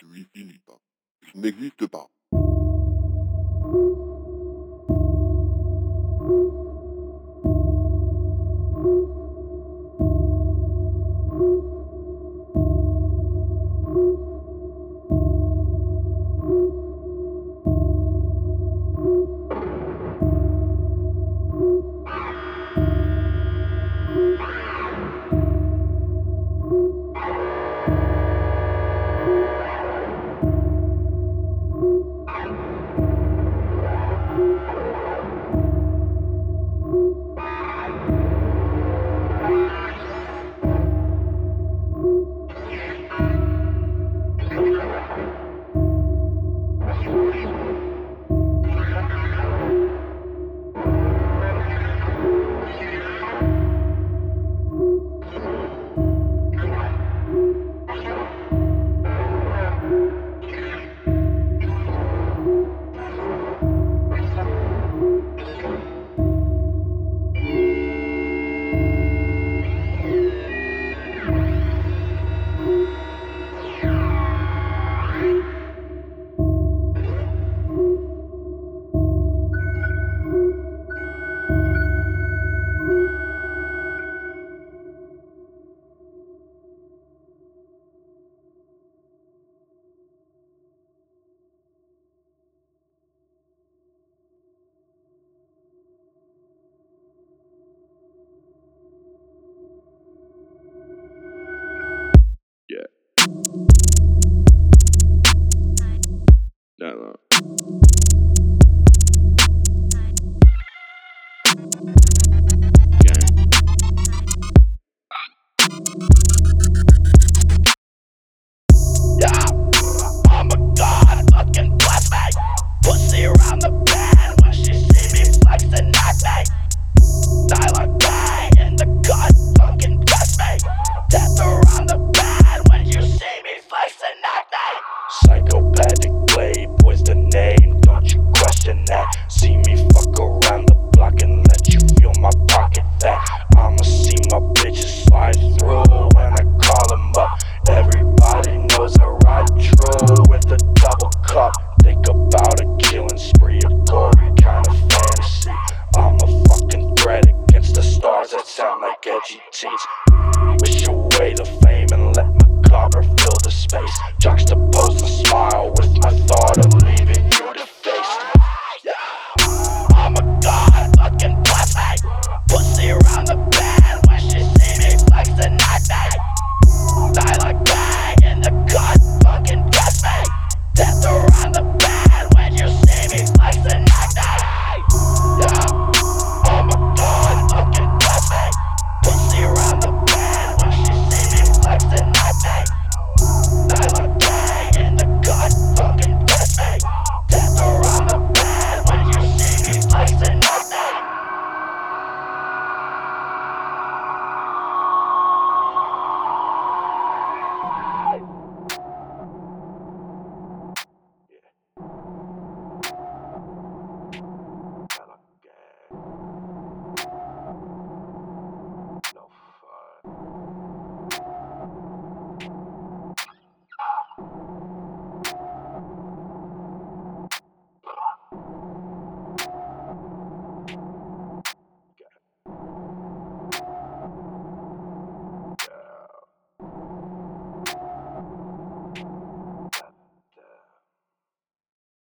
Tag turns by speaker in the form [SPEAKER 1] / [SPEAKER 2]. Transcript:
[SPEAKER 1] tu y finis pas. Tu n'existes pas.
[SPEAKER 2] Yeah. No. Gang.
[SPEAKER 3] Yeah, I'm a god, fucking bless me. Pussy around the bed when she see me flexing at me. Tyler Bay in the cut, fucking bless me. Death around the bed when you see me flexing at me. Psychopathic playboy's the name, don't you question that. See me fuck around the block and let you feel my pocket fat. I'ma see my bitches slide through when I call them up. Everybody knows I ride true with a double cup. Think about a killing spree, a gory kind of fantasy. I'm a fucking threat against the stars that sound like edgy teens. Wish away the fame and let macabre fill the space. Juxtaposed